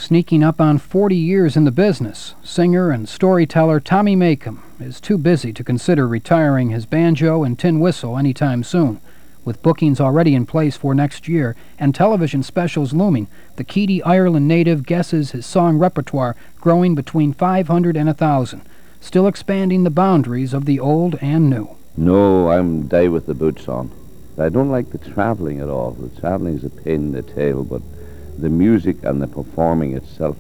Sneaking up on 40 years in the business, singer and storyteller Tommy Makem is too busy to consider retiring his banjo and tin whistle anytime soon. With bookings already in place for next year and television specials looming, the Keady, Ireland native guesses his song repertoire growing between 500 and 1,000, still expanding the boundaries of the old and new. No, I'm die with the boots on. I don't like the travelling at all. The travelling is a pain in the tail, but the music and the performing itself,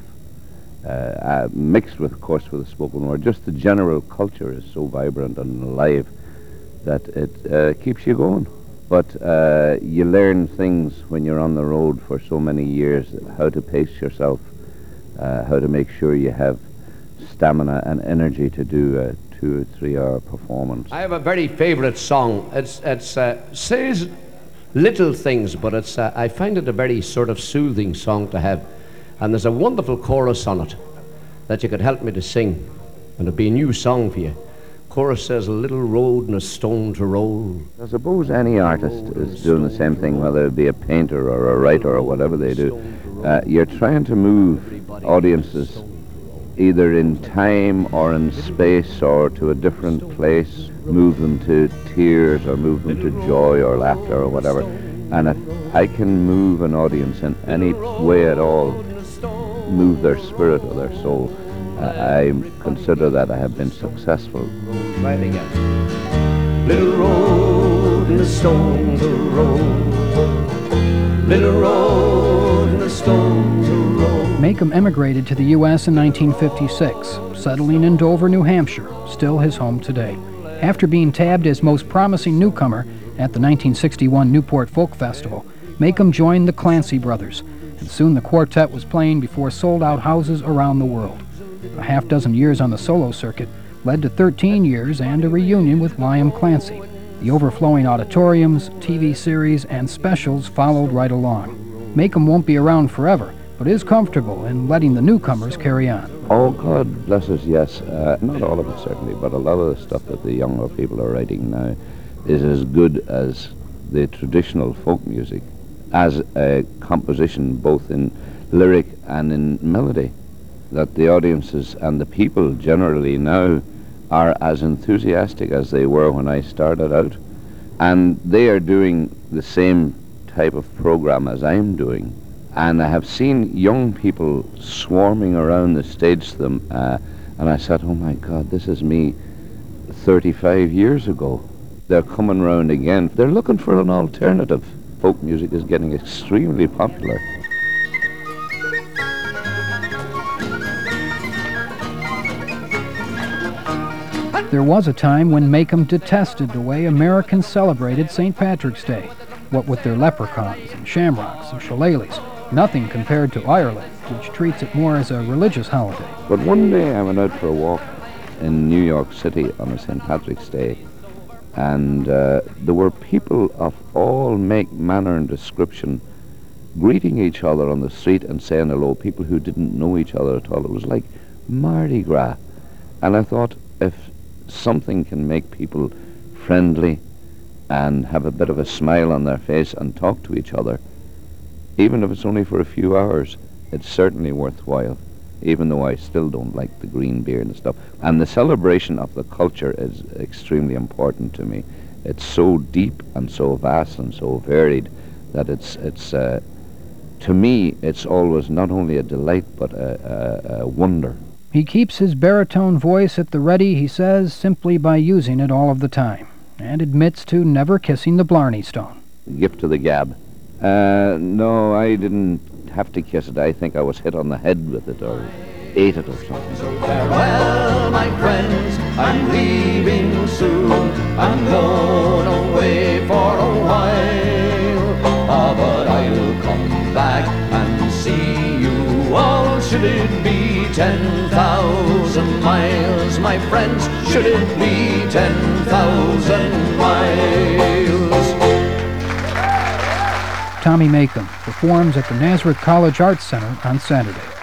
mixed with, of course, with the spoken word, just the general culture is so vibrant and alive that it keeps you going. But you learn things when you're on the road for so many years, how to pace yourself, how to make sure you have stamina and energy to do a 2 or 3 hour performance. I have a very favourite song. It says little things, but I find it a very sort of soothing song to have. And there's a wonderful chorus on it that you could help me to sing, and it'd be a new song for you. Chorus says, a little road and a stone to roll. I suppose any artist is doing the same thing, whether it be a painter or a writer or whatever they do. You're trying to move audiences either in time or in space or to a different place, move them to tears or move them to joy or laughter or whatever. And if I can move an audience in any way at all, move their spirit or their soul, I consider that I have been successful. Right again. Little road and a stone to roll. Little road and a stone to roll. Makem emigrated to the U.S. in 1956, settling in Dover, New Hampshire, still his home today. After being tabbed as most promising newcomer at the 1961 Newport Folk Festival, Makem joined the Clancy Brothers, and soon the quartet was playing before sold-out houses around the world. A half-dozen years on the solo circuit led to 13 years and a reunion with Liam Clancy. The overflowing auditoriums, TV series, and specials followed right along. Makem won't be around forever, but is comfortable in letting the newcomers carry on. Oh, God bless us, yes. Not all of it, certainly, but a lot of the stuff that the younger people are writing now is as good as the traditional folk music, as a composition both in lyric and in melody, that the audiences and the people generally now are as enthusiastic as they were when I started out. And they are doing the same type of program as I'm doing. And I have seen young people swarming around the stage to them, and I said, oh my God, this is me 35 years ago. They're coming round again. They're looking for an alternative. Folk music is getting extremely popular. There was a time when Makem detested the way Americans celebrated St. Patrick's Day, what with their leprechauns and shamrocks and shillelaghs, nothing compared to Ireland, which treats it more as a religious holiday. But one day I went out for a walk in New York City on a St. Patrick's Day, and there were people of all make, manner and description greeting each other on the street and saying hello, people who didn't know each other at all. It was like Mardi Gras. And I thought, if something can make people friendly and have a bit of a smile on their face and talk to each other, even if it's only for a few hours, it's certainly worthwhile, even though I still don't like the green beer and stuff. And the celebration of the culture is extremely important to me. It's so deep and so vast and so varied that it's to me, it's always not only a delight but a wonder. He keeps his baritone voice at the ready, he says, simply by using it all of the time, and admits to never kissing the Blarney Stone. Gift to the gab. No, I didn't have to kiss it. I think I was hit on the head with it or ate it or something. So farewell, my friends, I'm leaving soon. I'm going away for a while. Ah, but I'll come back and see you all. Should it be 10,000 miles, my friends? Should it be 10,000 miles? Tommy Makem performs at the Nazareth College Arts Center on Saturday.